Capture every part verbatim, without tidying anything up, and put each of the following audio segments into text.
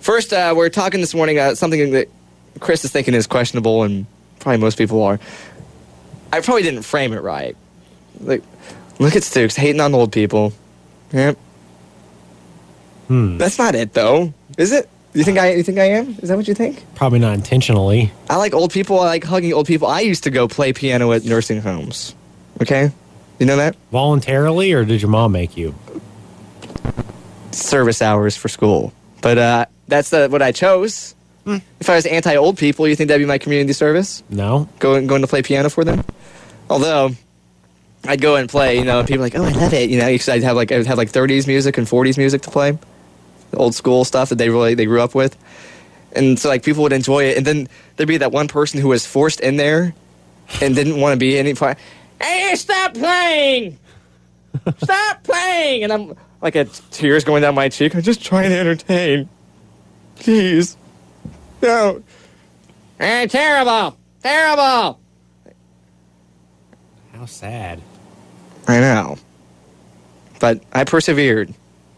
First, uh, we're talking this morning about something that Chris is thinking is questionable, and probably most people are. I probably didn't frame it right. Like, look at Stooks hating on old people. Yep. Hmm. That's not it, though, is it? You think I? You think I am? Is that what you think? Probably not intentionally. I like old people. I like hugging old people. I used to go play piano at nursing homes. Okay, you know that? Voluntarily, or did your mom make you? Service hours for school, but uh, that's uh, what I chose. Hmm. If I was anti-old people, you think that'd be my community service? No. Going going to play piano for them? Although I'd go and play, you know, and people are like, oh, I love it, you know, because I'd have like I'd have like thirties music and forties music to play. The old school stuff that they really they grew up with, and so like people would enjoy it, and then there'd be that one person who was forced in there and didn't want to be any part. Hey, stop playing! Stop playing! And I'm like, a tears going down my cheek. I'm just trying to entertain. Jeez, no. Hey, terrible, terrible. How sad. I know, but I persevered.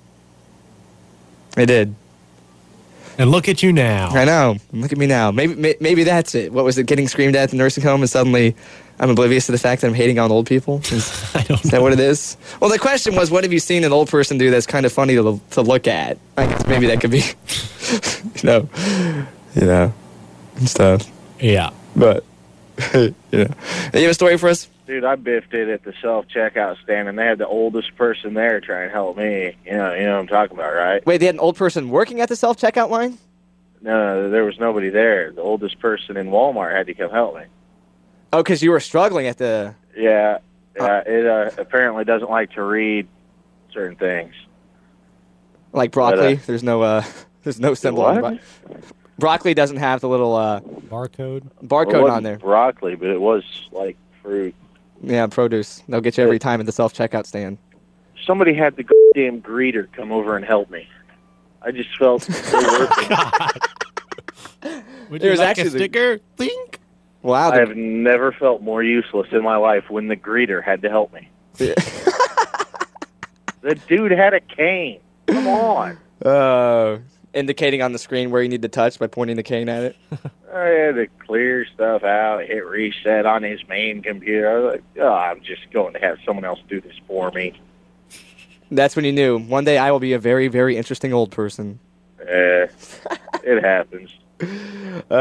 I did. And look at you now. I know. Look at me now. Maybe maybe that's it. What was it? Getting screamed at the nursing home, and suddenly I'm oblivious to the fact that I'm hating on old people? Is, I don't is that what it is? Well, the question was, what have you seen an old person do that's kind of funny to, to look at? I guess maybe that could be, you know, you know, and stuff. Yeah. But, you know. You have a story for us? Dude, I biffed it at the self-checkout stand, and they had the oldest person there try and help me. You know, you know what I'm talking about, right? Wait, they had an old person working at the self-checkout line? No, there was nobody there. The oldest person in Walmart had to come help me. Oh, because you were struggling at the... Yeah, yeah. It uh, apparently doesn't like to read certain things. Like broccoli? But, uh, there's no uh, there's no symbol on the what? bro- Broccoli doesn't have the little uh, barcode barcode well, it wasn't on there. Broccoli, but it was like fruit. Yeah, produce. They'll get you every time at the self-checkout stand. Somebody had the goddamn greeter come over and help me. I just felt so worth it. Would It you was like actually a the- sticker? Think. Wow. I The, have never felt more useless in my life when the greeter had to help me. The dude had a cane. Come on. uh, indicating on the screen where you need to touch by pointing the cane at it. I had to clear stuff out, hit reset on his main computer. I was like, oh, I'm just going to have someone else do this for me. That's when you knew, one day I will be a very, very interesting old person. Uh, it happens.